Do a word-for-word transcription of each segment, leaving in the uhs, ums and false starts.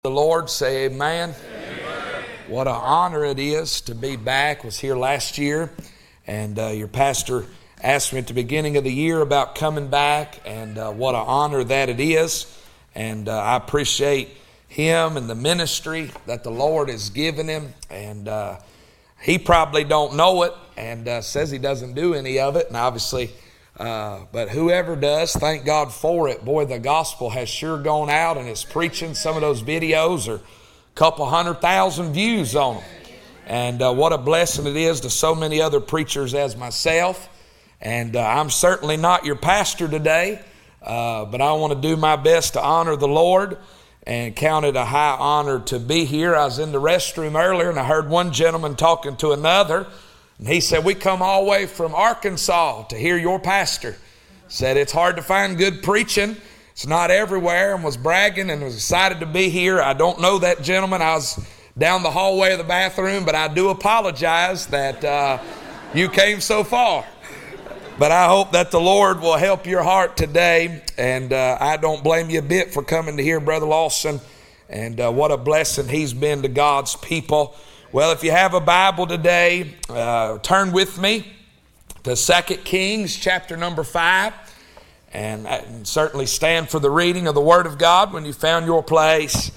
The Lord, say amen. Amen. What an honor it is to be back. I was here last year, and uh, your pastor asked me at the beginning of the year about coming back, and uh, what an honor that it is. And uh, I appreciate him and the ministry that the Lord has given him. And uh, he probably don't know it, and uh, says he doesn't do any of it. And obviously, uh, but whoever does, thank God for it. Boy, the gospel has sure gone out, and it's preaching. Some of those videos are a couple hundred thousand views on them. And uh, what a blessing it is to so many other preachers as myself. And uh, I'm certainly not your pastor today, uh, but I want to do my best to honor the Lord and count it a high honor to be here. I was in the restroom earlier, and I heard one gentleman talking to another. And he said, we come all the way from Arkansas to hear your pastor. Said it's hard to find good preaching. It's not everywhere, and was bragging and was excited to be here. I don't know that gentleman. I was down the hallway of the bathroom, but I do apologize that uh, you came so far. But I hope that the Lord will help your heart today. And uh, I don't blame you a bit for coming to hear Brother Lawson. And uh, what a blessing he's been to God's people. Well, if you have a Bible today, uh, turn with me to Second Kings chapter number five. And, and certainly stand for the reading of the Word of God when you found your place.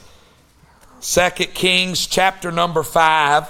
Second Kings chapter number five.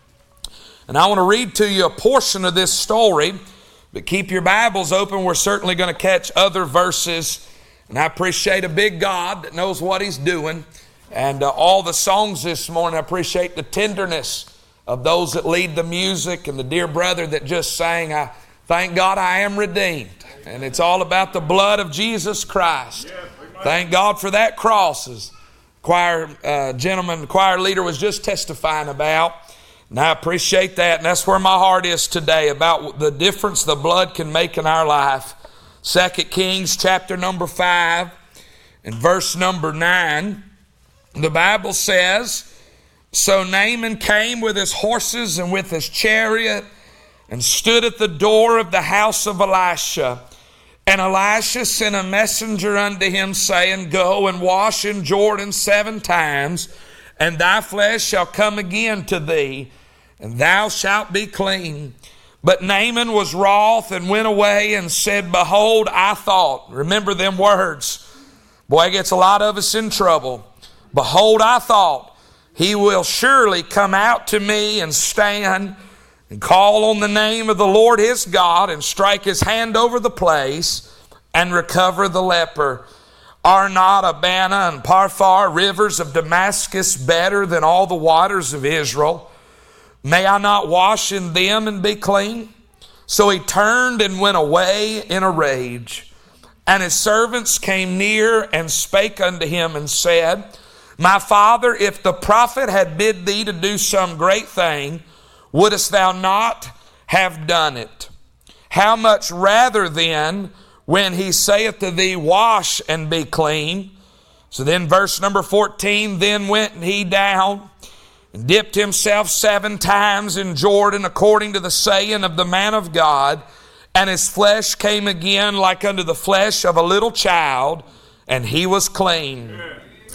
And I want to read to you a portion of this story. But keep your Bibles open. We're certainly going to catch other verses. And I appreciate a big God that knows what He's doing. And uh, all the songs this morning, I appreciate the tenderness of those that lead the music and the dear brother that just sang, I thank God I am redeemed. And it's all about the blood of Jesus Christ. Thank God for that cross, as choir uh, gentleman, the choir leader was just testifying about. And I appreciate that. And that's where my heart is today, about the difference the blood can make in our life. Second Kings chapter number five and verse number nine. The Bible says, so Naaman came with his horses and with his chariot and stood at the door of the house of Elisha. And Elisha sent a messenger unto him, saying, go and wash in Jordan seven times, and thy flesh shall come again to thee, and thou shalt be clean. But Naaman was wroth and went away and said, behold, I thought. Remember them words. Boy, it gets a lot of us in trouble. Behold, I thought, he will surely come out to me and stand and call on the name of the Lord his God and strike his hand over the place and recover the leper. Are not Abana and Parphar, rivers of Damascus, better than all the waters of Israel? May I not wash in them and be clean? So he turned and went away in a rage. And his servants came near and spake unto him and said, my father, if the prophet had bid thee to do some great thing, wouldest thou not have done it? How much rather then, when he saith to thee, wash and be clean? So then verse number fourteen, then went he down and dipped himself seven times in Jordan, according to the saying of the man of God, and his flesh came again like unto the flesh of a little child, and he was clean. Yeah.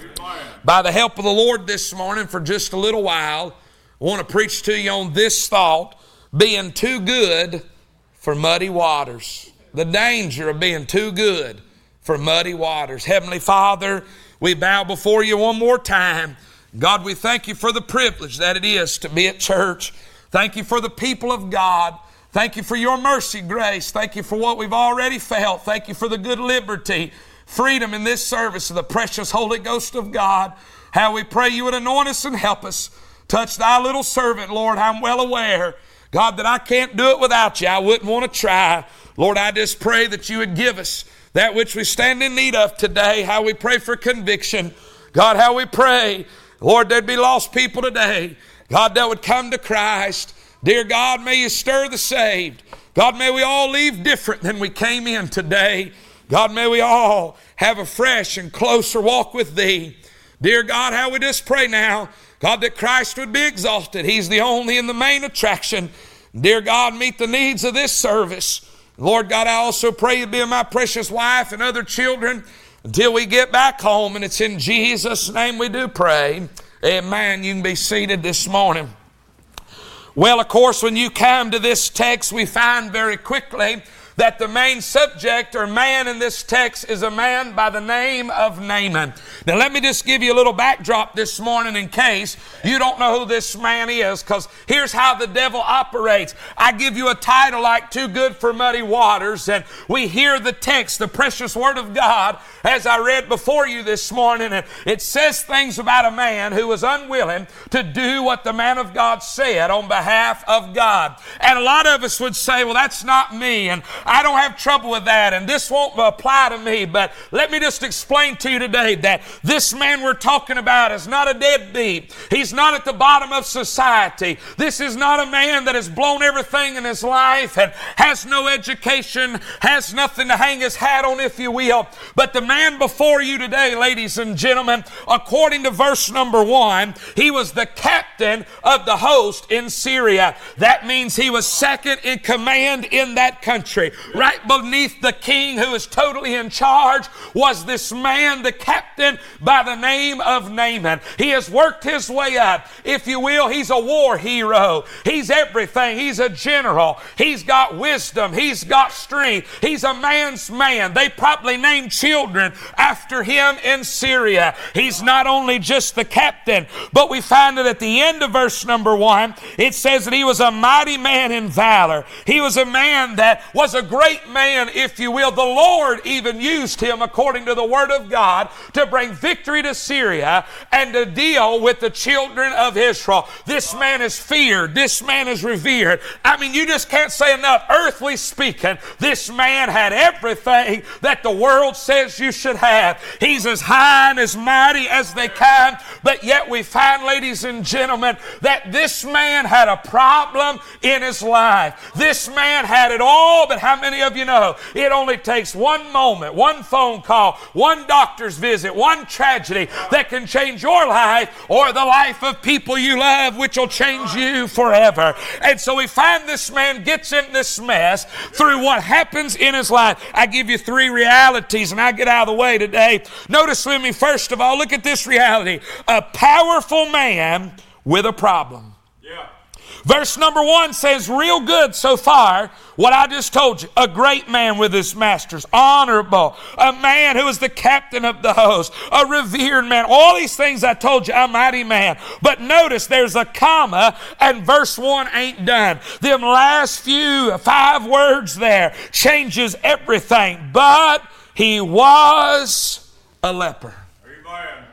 By the help of the Lord this morning, for just a little while, I want to preach to you on this thought, being too good for muddy waters. The danger of being too good for muddy waters. Heavenly Father, we bow before you one more time. God, we thank you for the privilege that it is to be at church. Thank you for the people of God. Thank you for your mercy, grace. Thank you for what we've already felt. Thank you for the good liberty, freedom in this service of the precious Holy Ghost of God. How we pray you would anoint us and help us. Touch thy little servant, Lord. I'm well aware, God, that I can't do it without you. I wouldn't want to try. Lord, I just pray that you would give us that which we stand in need of today. How we pray for conviction. God, how we pray, Lord, there'd be lost people today, God, that would come to Christ. Dear God, may you stir the saved. God, may we all leave different than we came in today. God, may we all have a fresh and closer walk with thee. Dear God, how we just pray now, God, that Christ would be exalted. He's the only and the main attraction. Dear God, meet the needs of this service. Lord God, I also pray you be my precious wife and other children. until we get back home, and it's in Jesus' name we do pray. Amen. You can be seated this morning. Well, of course, when you come to this text, we find very quickly that the main subject or man in this text is a man by the name of Naaman. Now let me just give you a little backdrop this morning in case you don't know who this man is, because here's how the devil operates. I give you a title like Too Good for Muddy Waters, and we hear the text, the precious Word of God, as I read before you this morning, and it says things about a man who was unwilling to do what the man of God said on behalf of God. And a lot of us would say, well, that's not me, and I don't have trouble with that, and this won't apply to me. But let me just explain to you today that this man we're talking about is not a deadbeat. He's not at the bottom of society. This is not a man that has blown everything in his life and has no education, has nothing to hang his hat on, if you will. But the man before you today, ladies and gentlemen, according to verse number one, he was the captain of the host in Syria. That means he was second in command in that country. Right beneath the king, who is totally in charge, was this man, the captain, by the name of Naaman. He has worked his way up. If you will, he's a war hero. He's everything. He's a general. He's got wisdom. He's got strength. He's a man's man. They probably named children after him in Syria. He's not only just the captain, but we find that at the end of verse number one, it says that he was a mighty man in valor. He was a man that was a great man, if you will. The Lord even used him, according to the Word of God, to bring victory to Syria and to deal with the children of Israel. This man is feared. This man is revered. I mean, you just can't say enough. Earthly speaking, this man had everything that the world says you should have. He's as high and as mighty as they come, but yet we find, ladies and gentlemen, that this man had a problem in his life. This man had it all, but how many of you know it only takes one moment, one phone call, one doctor's visit, one tragedy that can change your life or the life of people you love, which will change you forever. And so we find this man gets in this mess through what happens in his life. I give you three realities and I get out of the way today. Notice with me, first of all, look at this reality. A powerful man with a problem. Yeah. Verse number one says, real good so far, what I just told you. A great man with his masters, honorable, a man who is the captain of the host, a revered man. All these things I told you, a mighty man. But notice there's a comma and verse one ain't done. Them last few, five words there changes everything. But he was a leper. Amen.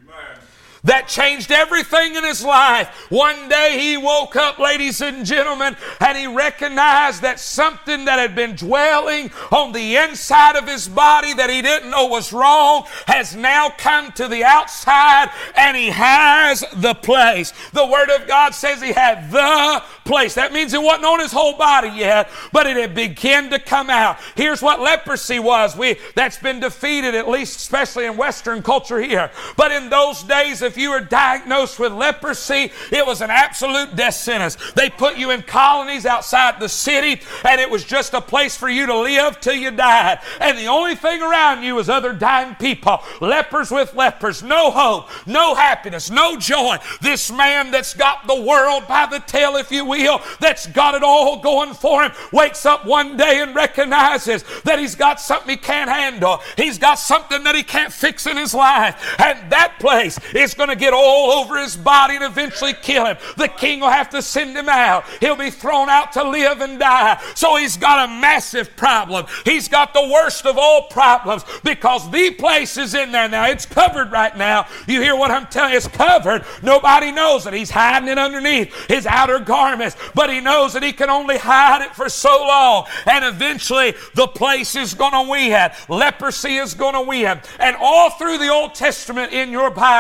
That changed everything in his life. One day he woke up, ladies and gentlemen, and he recognized that something that had been dwelling on the inside of his body that he didn't know was wrong has now come to the outside, and he has the place. The Word of God says he had the place. That means it wasn't on his whole body yet, but it had begun to come out. Here's what leprosy was. We that's been defeated, at least especially in Western culture here. But in those days, if you were diagnosed with leprosy, it was an absolute death sentence. They put you in colonies outside the city, and it was just a place for you to live till you died. And the only thing around you was other dying people. Lepers with lepers. No hope, no happiness, no joy. This man that's got the world by the tail, if you will, that's got it all going for him, wakes up one day and recognizes that he's got something he can't handle. He's got something that he can't fix in his life. And that place is going to get all over his body and eventually kill him. The king will have to send him out. He'll be thrown out to live and die. So he's got a massive problem. He's got the worst of all problems because the place is in there now. It's covered right now. You hear what I'm telling you? It's covered. Nobody knows it. He's hiding it underneath his outer garments, but he knows that he can only hide it for so long. And eventually the place is going to win. Leprosy is going to win. And all through the Old Testament in your Bible,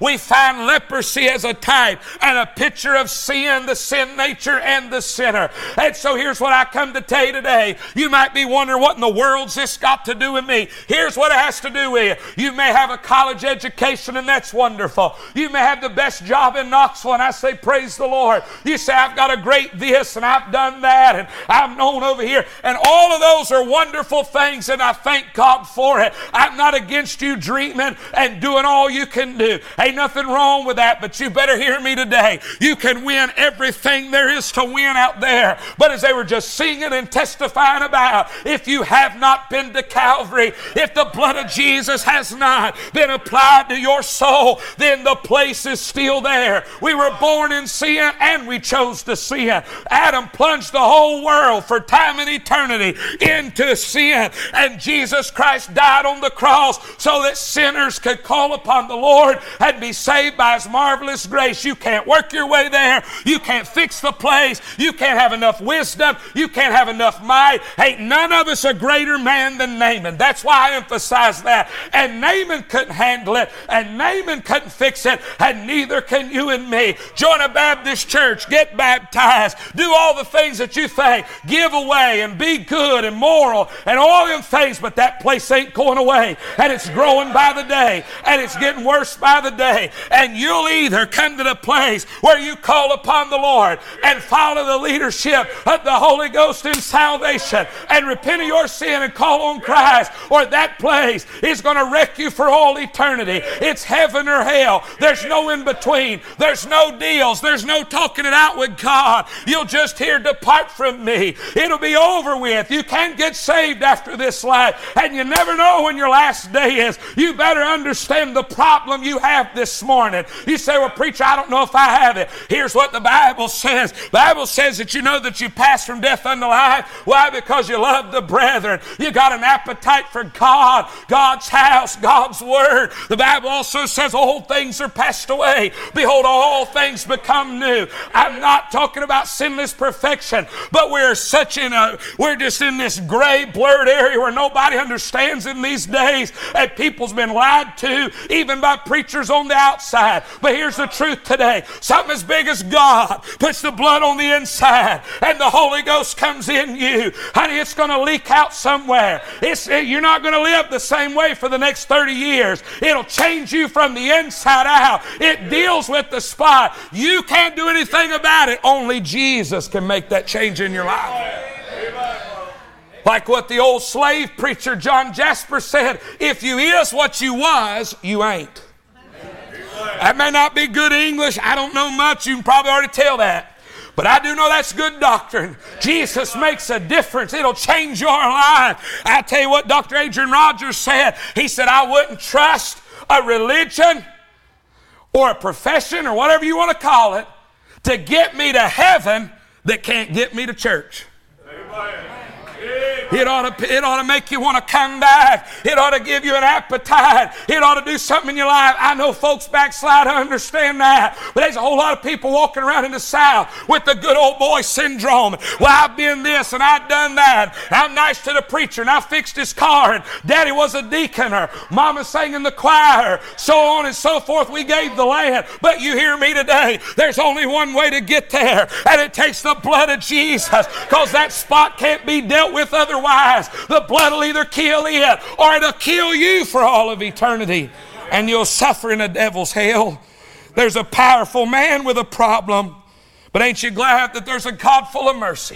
we find leprosy as a type and a picture of sin, the sin nature and the sinner. And so here's what I come to tell you today. You might be wondering, what in the world's this got to do with me? Here's what it has to do with you. You may have a college education, and that's wonderful. You may have the best job in Knoxville, and I say, praise the Lord. You say, I've got a great this, and I've done that, and I'm known over here. And all of those are wonderful things, and I thank God for it. I'm not against you dreaming and doing all you can do. Ain't nothing wrong with that, but you better hear me today. You can win everything there is to win out there. But as they were just singing and testifying about, if you have not been to Calvary, if the blood of Jesus has not been applied to your soul, then the place is still there. We were born in sin and we chose to sin. Adam plunged the whole world for time and eternity into sin, and Jesus Christ died on the cross so that sinners could call upon the Lord and be saved by His marvelous grace. You can't work your way there. You can't fix the place. You can't have enough wisdom. You can't have enough might. Ain't none of us a greater man than Naaman. That's why I emphasize that. And Naaman couldn't handle it, and Naaman couldn't fix it, and neither can you and me. Join a Baptist church, get baptized, do all the things that you think, give away and be good and moral and all them things, but that place ain't going away, and it's growing by the day, and it's getting worse by the day. And you'll either come to the place where you call upon the Lord and follow the leadership of the Holy Ghost in salvation and repent of your sin and call on Christ, or that place is going to wreck you for all eternity. It's heaven or hell. There's no in between. There's no deals. There's no talking it out with God. You'll just hear, depart from me. It'll be over with. You can't get saved after this life, and you never know when your last day is. You better understand the problem you have this morning. You say, well, preacher, I don't know if I have it. Here's what the Bible says. The Bible says that you know that you pass from death unto life. Why? Because you love the brethren. You got an appetite for God, God's house, God's word. The Bible also says old things are passed away. Behold, all things become new. I'm not talking about sinless perfection, but we're such in a, we're just in this gray, blurred area where nobody understands in these days, and people's been lied to, even by preachers on the outside. But here's the truth today. Something as big as God puts the blood on the inside, and the Holy Ghost comes in you. Honey, it's going to leak out somewhere. It's, you're not going to live the same way for the next thirty years. It'll change you from the inside out. It deals with the spot. You can't do anything about it. Only Jesus can make that change in your life. Like what the old slave preacher John Jasper said, if you is what you was, you ain't. That may not be good English. I don't know much. You can probably already tell that. But I do know that's good doctrine. Jesus makes a difference. It'll change your life. I tell you what Doctor Adrian Rogers said. He said, I wouldn't trust a religion or a profession or whatever you want to call it to get me to heaven that can't get me to church. Amen. It ought to, it ought to make you want to come back. It ought to give you an appetite. It ought to do something in your life. I know folks backslide, I understand that. But there's a whole lot of people walking around in the South with the good old boy syndrome. Well, I've been this and I've done that. I'm nice to the preacher and I fixed his car and Daddy was a deacon or Mama sang in the choir, so on and so forth. We gave the land. But you hear me today, there's only one way to get there, and it takes the blood of Jesus, because that spot can't be dealt with otherwise. The blood will either kill it or it'll kill you for all of eternity, and you'll suffer in a devil's hell. There's a powerful man with a problem, but ain't you glad that there's a God full of mercy?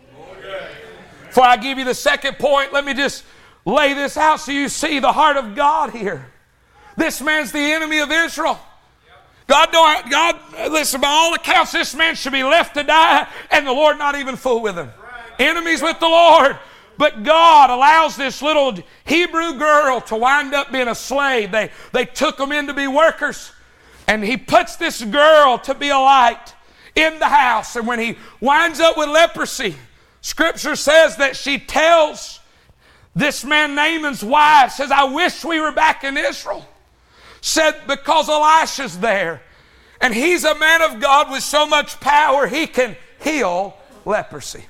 Before I give you the second point, let me just lay this out so you see the heart of God here. This man's the enemy of Israel. God don't, God, listen, by all accounts, this man should be left to die, and the Lord not even fool with him. Enemies with the Lord. But God allows this little Hebrew girl to wind up being a slave. They, they took them in to be workers. And He puts this girl to be a light in the house. And when he winds up with leprosy, Scripture says that she tells this man Naaman's wife, says, I wish we were back in Israel. Said, because Elisha's there. And he's a man of God with so much power, he can heal leprosy.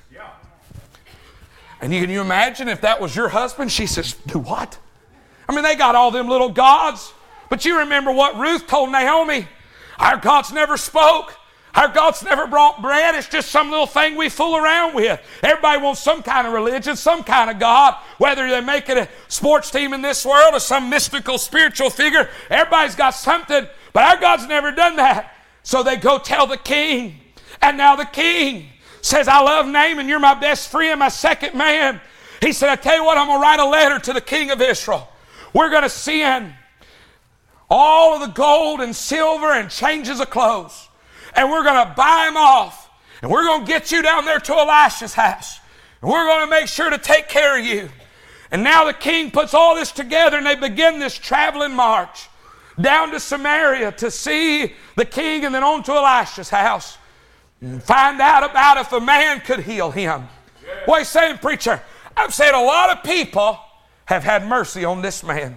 And can you imagine if that was your husband? She says, do what? I mean, they got all them little gods, But you remember what Ruth told Naomi? Our God's never spoke. Our God's never brought bread. It's just some little thing we fool around with. Everybody wants some kind of religion, some kind of God, whether they make it a sports team in this world or some mystical spiritual figure. Everybody's got something, but our God's never done that. So they go tell the king. And now the king says, I love Naaman. You're my best friend, my second man. He said, I tell you what, I'm going to write a letter to the king of Israel. We're going to send all of the gold and silver and changes of clothes. And we're going to buy them off. And we're going to get you down there to Elisha's house. And we're going to make sure to take care of you. And now the king puts all this together and they begin this traveling march down to Samaria to see the king and then on to Elisha's house. And find out about if a man could heal him. What are you saying, preacher? I'm saying a lot of people have had mercy on this man.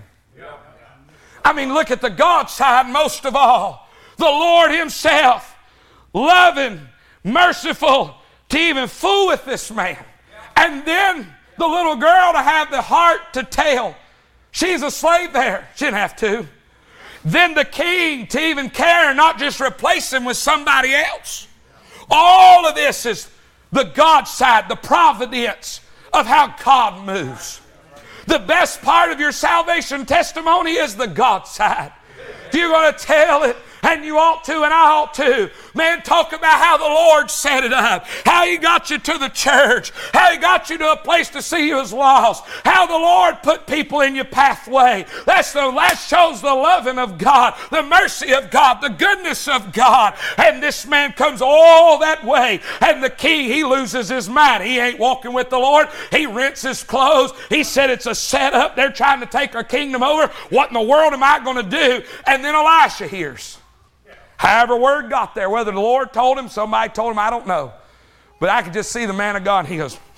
I mean, look at the God side most of all. The Lord himself, loving, merciful, to even fool with this man. And then the little girl to have the heart to tell. She's a slave there. She didn't have to. Then the king to even care and not just replace him with somebody else. All of this is the God side, the providence of how God moves. The best part of your salvation testimony is the God side. If you're going to tell it, and you ought to, and I ought to. Man, talk about how the Lord set it up. How He got you to the church. How He got you to a place to see you as lost. How the Lord put people in your pathway. That's the, that shows the loving of God, the mercy of God, the goodness of God. And this man comes all that way. And the king, he loses his mind. He ain't walking with the Lord. He rents his clothes. He said it's a setup. They're trying to take our kingdom over. What in the world am I going to do? And then Elisha hears. However word got there, whether the Lord told him, somebody told him, I don't know. But I could just see the man of God, and he goes,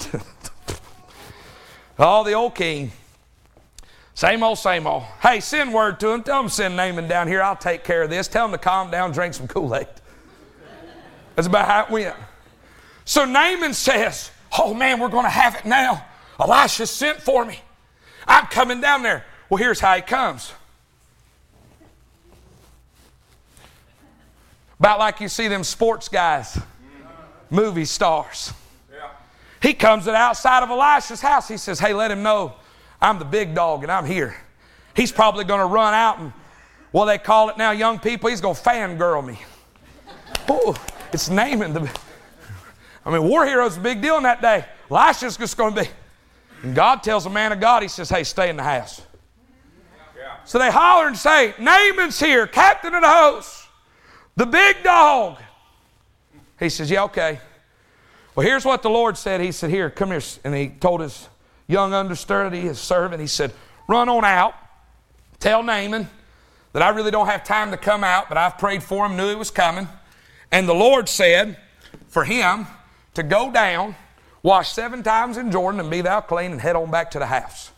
oh, the old king. Same old, same old. Hey, send word to him. Tell him to send Naaman down here. I'll take care of this. Tell him to calm down, drink some Kool-Aid. That's about how it went. So Naaman says, oh man, we're going to have it now. Elisha sent for me. I'm coming down there. Well, here's how he comes. About like you see them sports guys, movie stars. Yeah. He comes to the outside of Elisha's house. He says, hey, let him know I'm the big dog and I'm here. He's probably going to run out and, well, they call it now, young people, he's going to fangirl me. Oh, it's Naaman. The, I mean, war hero's a big deal in that day. Elisha's just going to be. And God tells a man of God, he says, hey, stay in the house. Yeah. So they holler and say, Naaman's here, captain of the host. The big dog. He says, yeah, okay. Well, here's what the Lord said. He said, here, come here. And he told his young understudy, his servant, he said, run on out. Tell Naaman that I really don't have time to come out, but I've prayed for him, knew he was coming. And the Lord said for him to go down, wash seven times in Jordan, and be thou clean, and head on back to the house.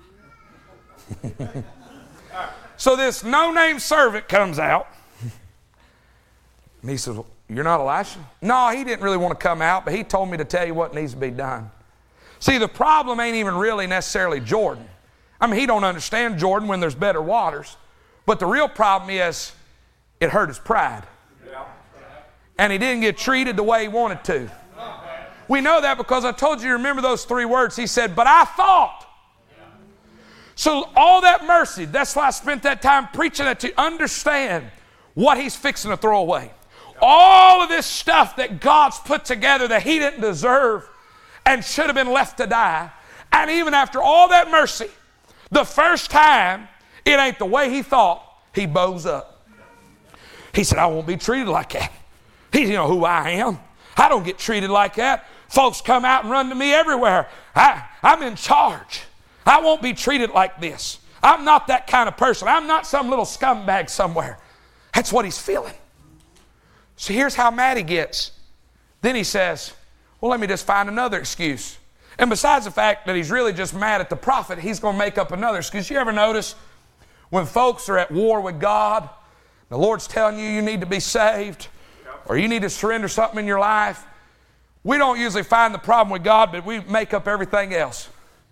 So this no-name servant comes out. And he says, well, you're not Elisha? No, he didn't really want to come out, but he told me to tell you what needs to be done. See, the problem ain't even really necessarily Jordan. I mean, he don't understand Jordan when there's better waters. But the real problem is it hurt his pride. And he didn't get treated the way he wanted to. We know that because I told you, remember those three words. He said, but I thought. So all that mercy, that's why I spent that time preaching that, to understand what he's fixing to throw away. All of this stuff that God's put together that he didn't deserve and should have been left to die. And even after all that mercy, the first time it ain't the way he thought, he bows up. He said, I won't be treated like that. He, you know who I am. I don't get treated like that. Folks come out and run to me everywhere. I, I'm in charge. I won't be treated like this. I'm not that kind of person. I'm not some little scumbag somewhere. That's what he's feeling. So here's how mad he gets. Then he says, well, let me just find another excuse. And besides the fact that he's really just mad at the prophet, he's going to make up another excuse. You ever notice when folks are at war with God, the Lord's telling you you need to be saved, or you need to surrender something in your life, we don't usually find the problem with God, but we make up everything else.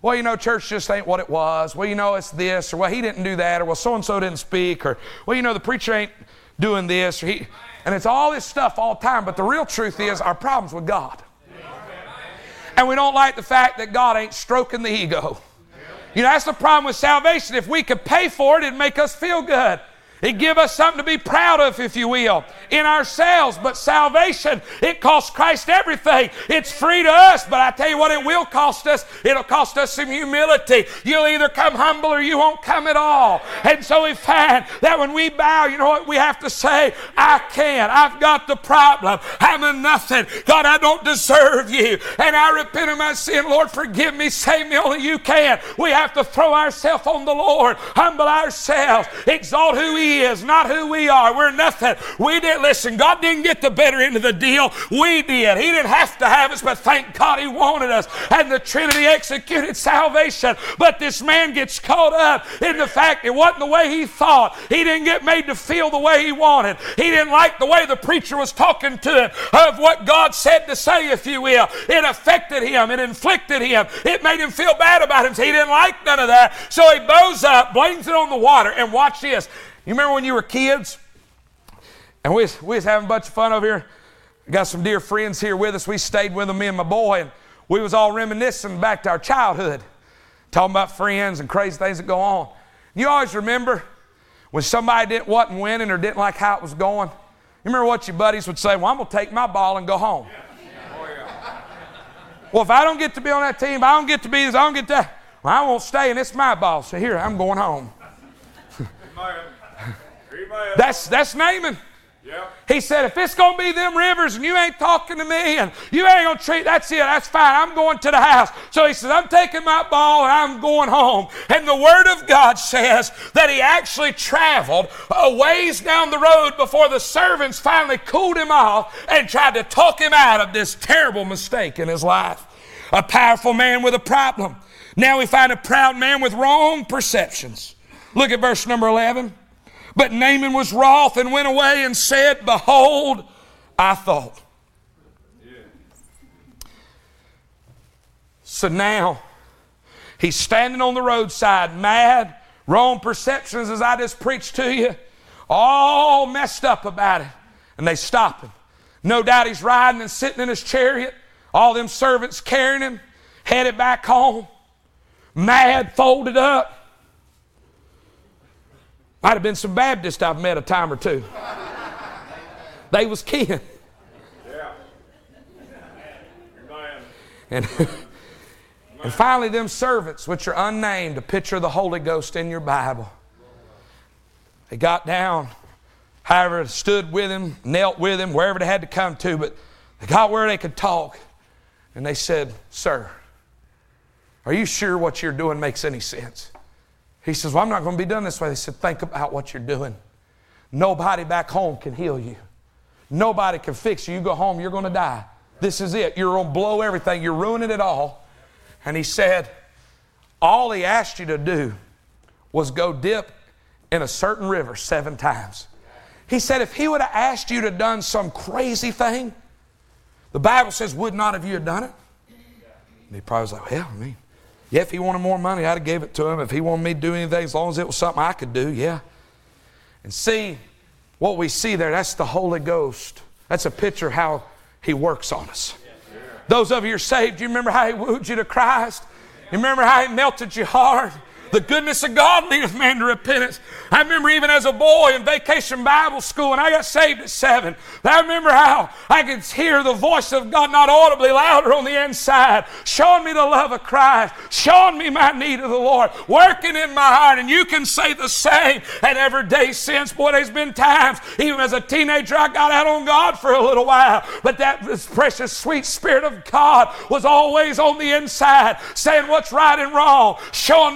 well, you know, church just ain't what it was. Well, you know, it's this, or well, he didn't do that, or well, so-and-so didn't speak, or well, you know, the preacher ain't doing this, or he, and it's all this stuff all the time. But the real truth is our problem's with God. And we don't like the fact that God ain't stroking the ego. You know, that's the problem with salvation. If we could pay for it, it'd make us feel good. It'd give us something to be proud of, if you will, in ourselves. But salvation, it costs Christ everything. It's free to us, but I tell you what it will cost us. It'll cost us some humility. You'll either come humble or you won't come at all. And so we find that when we bow, you know what we have to say? I can't. I've got the problem. I'm a nothing. God, I don't deserve you. And I repent of my sin. Lord, forgive me. Save me. Only you can. We have to throw ourselves on the Lord. Humble ourselves. Exalt who He is, not who we are. We're nothing. We didn't listen. God didn't get the better end of the deal. We did. He didn't have to have us, but thank God He wanted us. And the Trinity executed salvation. But this man gets caught up in the fact it wasn't the way he thought. He didn't get made to feel the way he wanted. He didn't like the way the preacher was talking to him of what God said to say, if you will. It affected him. It inflicted him. It made him feel bad about himself. He didn't like none of that. So he bows up, blames it on the water, and watch this. You remember when you were kids? And we was, we was having a bunch of fun over here. Got some dear friends here with us. We stayed with them, me and my boy, and we was all reminiscing back to our childhood, talking about friends and crazy things that go on. You always remember when somebody didn't wasn't winning or didn't like how it was going. You remember what your buddies would say? Well, I'm going to take my ball and go home. Well, if I don't get to be on that team, I don't get to be this, I don't get that. Well, I won't stay, and it's my ball. So here, I'm going home. That's that's Naaman. Yep. He said, if it's going to be them rivers and you ain't talking to me and you ain't going to treat, that's it, that's fine. I'm going to the house. So he says, I'm taking my ball and I'm going home. And the Word of God says that he actually traveled a ways down the road before the servants finally cooled him off and tried to talk him out of this terrible mistake in his life. A powerful man with a problem. Now we find a proud man with wrong perceptions. Look at verse number eleven. But Naaman was wroth and went away and said, behold, I thought. Yeah. So now he's standing on the roadside, mad, wrong perceptions as I just preached to you, all messed up about it. And they stop him. No doubt he's riding and sitting in his chariot, all them servants carrying him, headed back home, mad, folded up. Might have been some Baptists I've met a time or two. They was kin. Yeah. And, and finally them servants, which are unnamed, a picture of the Holy Ghost in your Bible. They got down, however, stood with him, knelt with him, wherever they had to come to, but they got where they could talk. And they said, sir, are you sure what you're doing makes any sense? He says, well, I'm not going to be done this way. They said, think about what you're doing. Nobody back home can heal you. Nobody can fix you. You go home, you're going to die. This is it. You're going to blow everything. You're ruining it all. And he said, all he asked you to do was go dip in a certain river seven times. He said, if he would have asked you to have done some crazy thing, the Bible says, would not have you have done it? And he probably was like, well, I mean, yeah, if he wanted more money, I'd have gave it to him. If he wanted me to do anything, as long as it was something I could do, yeah. And see, what we see there, that's the Holy Ghost. That's a picture of how He works on us. Those of you who are saved, you remember how He wooed you to Christ? You remember how He melted your heart? The goodness of God leadeth man to repentance. I remember even as a boy in vacation Bible school, and I got saved at seven. But I remember how I could hear the voice of God not audibly louder on the inside, showing me the love of Christ, showing me my need of the Lord, working in my heart. And you can say the same. And every day since, boy, there's been times, even as a teenager, I got out on God for a little while. But that precious, sweet Spirit of God was always on the inside, saying what's right and wrong, showing me Christ,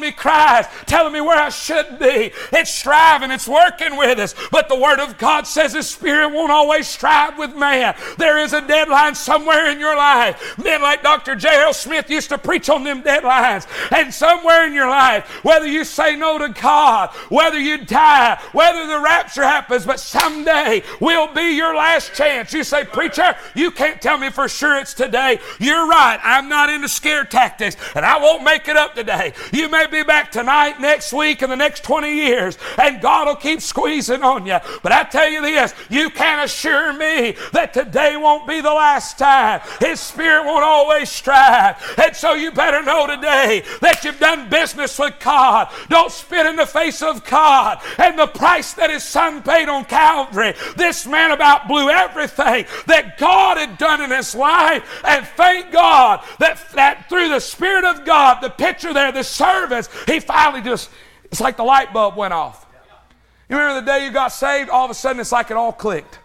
eyes telling me where I should be. It's striving, it's working with us. But the Word of God says His Spirit won't always strive with man. There is a deadline somewhere in your life. Men like Doctor J L Smith used to preach on them deadlines. And somewhere in your life, whether you say no to God, whether you die, whether the rapture happens, but someday will be your last chance. You say, preacher, you can't tell me for sure it's today. You're right. I'm not into scare tactics, and I won't make it up today. You may be back tonight, next week, and the next twenty years, and God will keep squeezing on you. But I tell you this, you can assure me that today won't be the last time. His Spirit won't always strive. And so you better know today that you've done business with God. Don't spit in the face of God and the price that His Son paid on Calvary. This man about blew everything that God had done in his life, and thank God that, that through the Spirit of God, the picture there, the service, he finally just, it's like the light bulb went off. You remember the day you got saved? All of a sudden it's like it all clicked.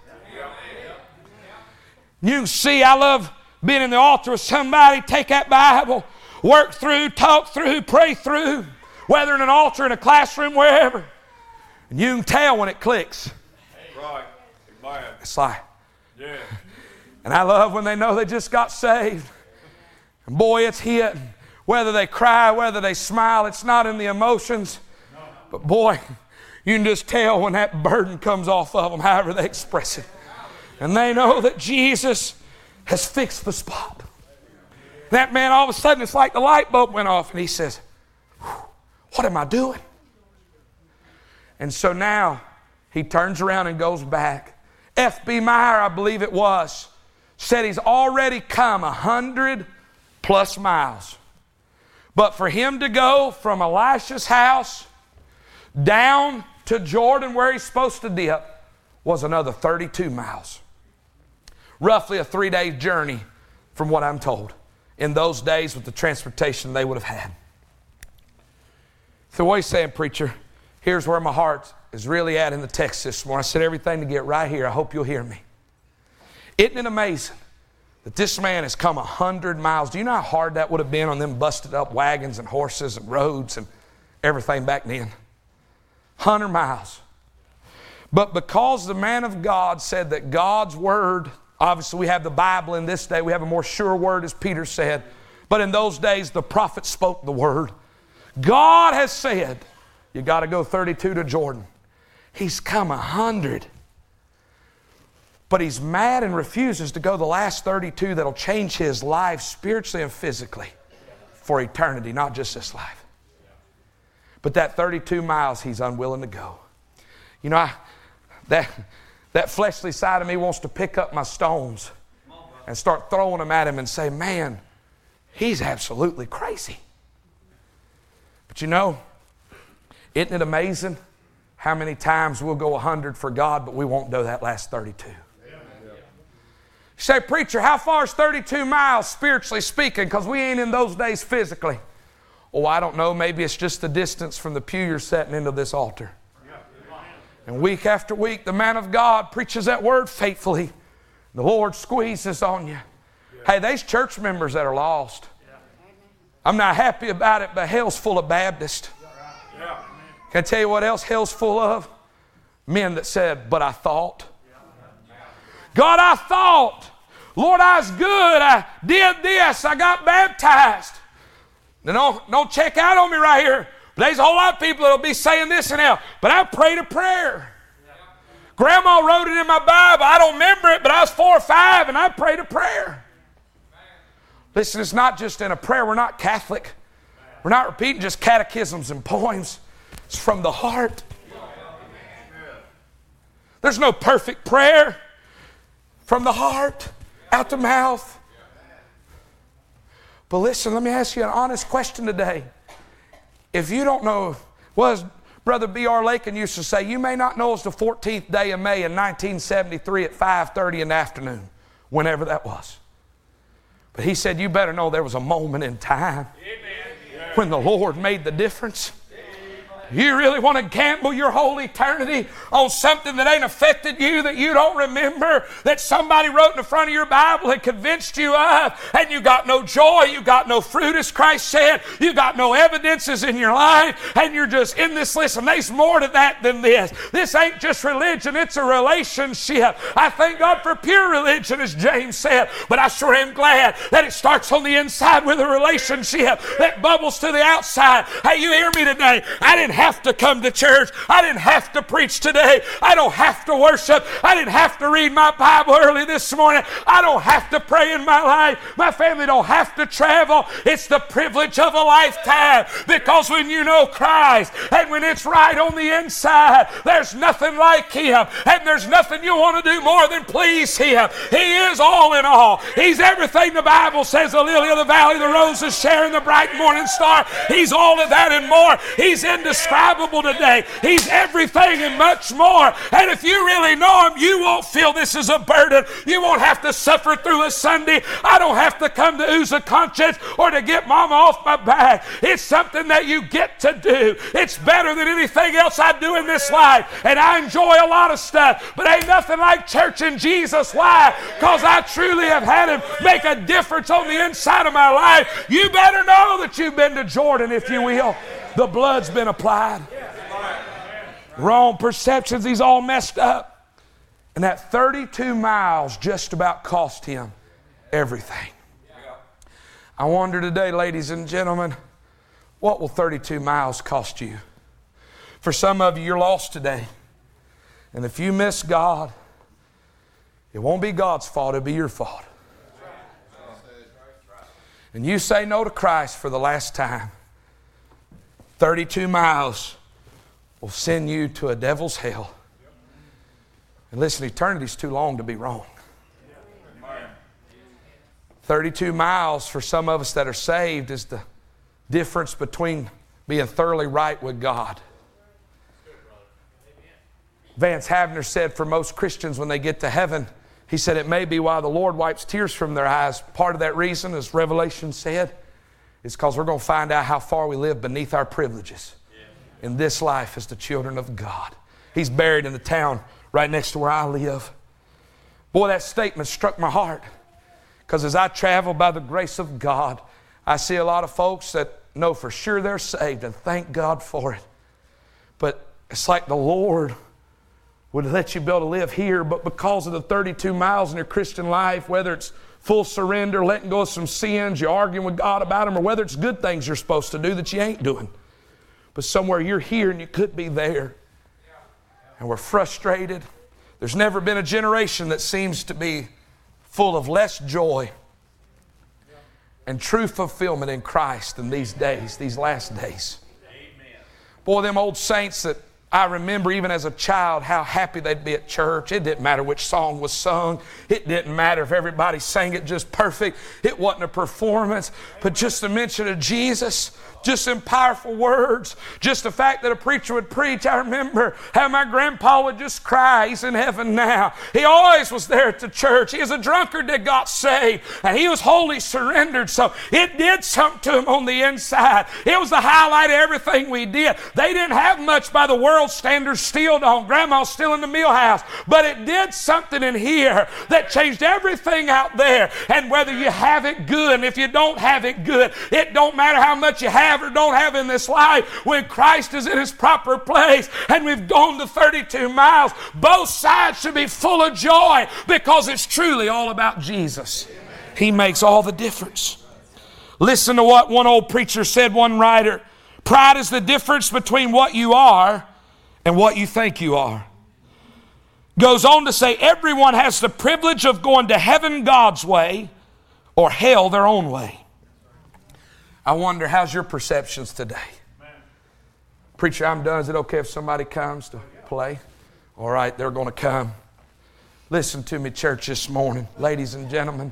You can see, I love being in the altar with somebody, take that Bible, work through, talk through, pray through, whether in an altar, in a classroom, wherever. And you can tell when it clicks. Right. It's like, yeah. And I love when they know they just got saved. And boy, it's hit. Whether they cry, whether they smile, it's not in the emotions. But boy, you can just tell when that burden comes off of them, however they express it. And they know that Jesus has fixed the spot. That man, all of a sudden, it's like the light bulb went off, and he says, what am I doing? And so now he turns around and goes back. F B Meyer, I believe it was, said he's already come a hundred plus miles. But for him to go from Elisha's house down to Jordan where he's supposed to dip was another thirty-two miles. Roughly a three-day journey from what I'm told. In those days with the transportation they would have had. So what are you saying, preacher? Here's where my heart is really at in the text this morning. I said everything to get right here. I hope you'll hear me. Isn't it amazing that this man has come a hundred miles? Do you know how hard that would have been on them busted up wagons and horses and roads and everything back then? Hundred miles. But because the man of God said that God's word, obviously we have the Bible in this day, we have a more sure word as Peter said, but in those days the prophet spoke the word. God has said, you got to go thirty-two to Jordan. He's come a hundred. But he's mad and refuses to go the last thirty-two that'll change his life spiritually and physically for eternity, not just this life. But that thirty-two miles he's unwilling to go. You know, I, that, that fleshly side of me wants to pick up my stones and start throwing them at him and say, man, he's absolutely crazy. But you know, isn't it amazing how many times we'll go a hundred for God, but we won't do that last thirty-two? You say, preacher, how far is thirty-two miles spiritually speaking? Because we ain't in those days physically. Oh, I don't know. Maybe it's just the distance from the pew you're sitting into this altar. And week after week, the man of God preaches that word faithfully. The Lord squeezes on you. Hey, there's church members that are lost. I'm not happy about it, but hell's full of Baptists. Can I tell you what else hell's full of? Men that said, but I thought. God, I thought. Lord, I was good. I did this. I got baptized. Now, don't, don't check out on me right here. But there's a whole lot of people that will be saying this and that. But I prayed a prayer. Grandma wrote it in my Bible. I don't remember it, but I was four or five and I prayed a prayer. Listen, it's not just in a prayer. We're not Catholic. We're not repeating just catechisms and poems. It's from the heart. There's no perfect prayer. From the heart, out the mouth. But listen, let me ask you an honest question today. If you don't know, was Brother B R Lakin used to say, you may not know it's the fourteenth day of May in nineteen seventy-three at five thirty in the afternoon, whenever that was. But he said, you better know there was a moment in time when the Lord made the difference. You really want to gamble your whole eternity on something that ain't affected you, that you don't remember, that somebody wrote in the front of your Bible and convinced you of, and you got no joy, you got no fruit, as Christ said, you got no evidences in your life, and you're just in this. Listen, there's more to that than this. This ain't just religion, it's a relationship. I thank God for pure religion, as James said, but I sure am glad that it starts on the inside with a relationship that bubbles to the outside. Hey, you hear me today? I didn't have to come to church. I didn't have to preach today. I don't have to worship. I didn't have to read my Bible early this morning. I don't have to pray in my life. My family don't have to travel. It's the privilege of a lifetime, because when you know Christ and when it's right on the inside, there's nothing like Him, and there's nothing you want to do more than please Him. He is all in all. He's everything the Bible says, the lily of the valley, the roses sharing the bright morning star. He's all of that and more. He's indescribable today. He's everything and much more. And if you really know Him, you won't feel this is a burden. You won't have to suffer through a Sunday. I don't have to come to ooze a conscience or to get mama off my back. It's something that you get to do. It's better than anything else I do in this life. And I enjoy a lot of stuff, but ain't nothing like church in Jesus' life, because I truly have had Him make a difference on the inside of my life. You better know that you've been to Jordan, if you will. The blood's been applied. Wrong perceptions. He's all messed up. And that thirty-two miles just about cost him everything. I wonder today, ladies and gentlemen, what will thirty-two miles cost you? For some of you, you're lost today. And if you miss God, it won't be God's fault, it'll be your fault. And you say no to Christ for the last time, thirty-two miles will send you to a devil's hell. And listen, eternity's too long to be wrong. thirty-two miles for some of us that are saved is the difference between being thoroughly right with God. Vance Havner said for most Christians when they get to heaven, he said it may be why the Lord wipes tears from their eyes. Part of that reason, as Revelation said, is because we're going to find out how far we live beneath our privileges in this life as the children of God. He's buried in the town right next to where I live. Boy, that statement struck my heart, because as I travel by the grace of God, I see a lot of folks that know for sure they're saved, and thank God for it. But it's like the Lord would let you be able to live here, but because of the thirty-two miles in your Christian life, whether it's full surrender, letting go of some sins, you're arguing with God about them, or whether it's good things you're supposed to do that you ain't doing. But somewhere you're here and you could be there. And we're frustrated. There's never been a generation that seems to be full of less joy and true fulfillment in Christ than these days, these last days. Boy, them old saints that I remember even as a child how happy they'd be at church. It didn't matter which song was sung. It didn't matter if everybody sang it just perfect. It wasn't a performance. But just the mention of Jesus, just some powerful words, just the fact that a preacher would preach. I remember how my grandpa would just cry. He's in heaven now. He always was there at the church. He was a drunkard that got saved, and he was wholly surrendered. So it did something to him on the inside. It was the highlight of everything we did. They didn't have much by the world standards still don't. Grandma's still in the meal house. But it did something in here that changed everything out there. And whether you have it good, and if you don't have it good, it don't matter how much you have or don't have in this life. When Christ is in His proper place and we've gone to thirty-two miles, both sides should be full of joy, because it's truly all about Jesus. He makes all the difference. Listen to what one old preacher said, one writer. Pride is the difference between what you are and what you think you are. Goes on to say, everyone has the privilege of going to heaven God's way or hell their own way. I wonder, how's your perceptions today? Preacher, I'm done. Is it okay if somebody comes to play? All right, they're going to come. Listen to me, church, this morning. Ladies and gentlemen,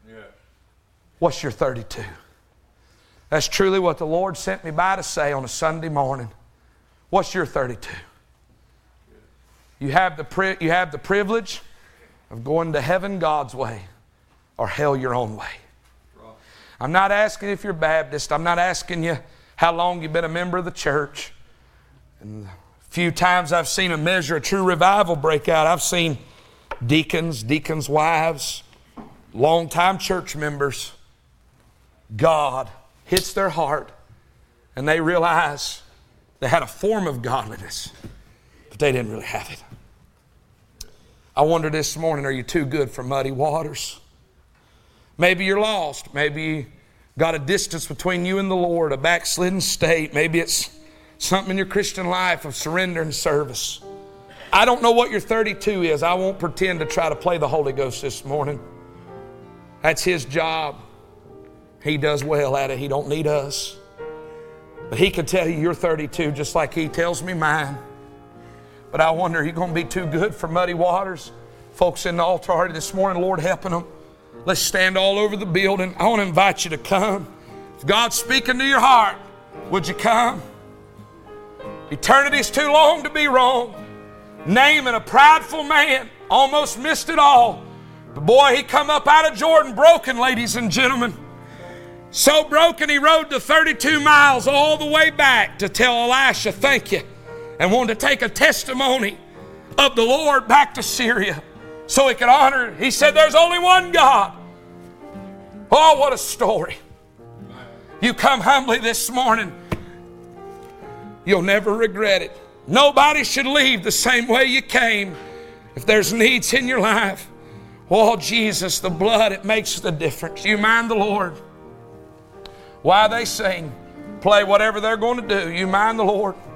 what's your thirty-two? That's truly what the Lord sent me by to say on a Sunday morning. What's your thirty-two? You have the pri- you have the privilege of going to heaven God's way or hell your own way. I'm not asking if you're Baptist. I'm not asking you how long you've been a member of the church. And the few times I've seen a measure of true revival break out, I've seen deacons, deacons' wives, longtime church members, God hits their heart and they realize they had a form of godliness, but they didn't really have it. I wonder this morning, are you too good for muddy waters? Maybe you're lost. Maybe you got a distance between you and the Lord, a backslidden state. Maybe it's something in your Christian life of surrender and service. I don't know what your thirty-two is. I won't pretend to try to play the Holy Ghost this morning. That's His job. He does well at it. He don't need us. But He can tell you you're thirty-two just like He tells me mine. But I wonder, are you going to be too good for muddy waters? Folks in the altar already this morning, Lord helping them. Let's stand all over the building. I want to invite you to come. If God's speaking to your heart, would you come? Eternity's too long to be wrong. Naming a prideful man, almost missed it all. But boy, he come up out of Jordan broken, ladies and gentlemen. So broken he rode the thirty-two miles all the way back to tell Elisha thank you, and wanted to take a testimony of the Lord back to Syria so he could honor. He said there's only one God. Oh, what a story. You come humbly this morning, you'll never regret it. Nobody should leave the same way you came. If there's needs in your life, oh Jesus, the blood, it makes the difference. You mind the Lord. While they sing, play whatever they're going to do, you mind the Lord.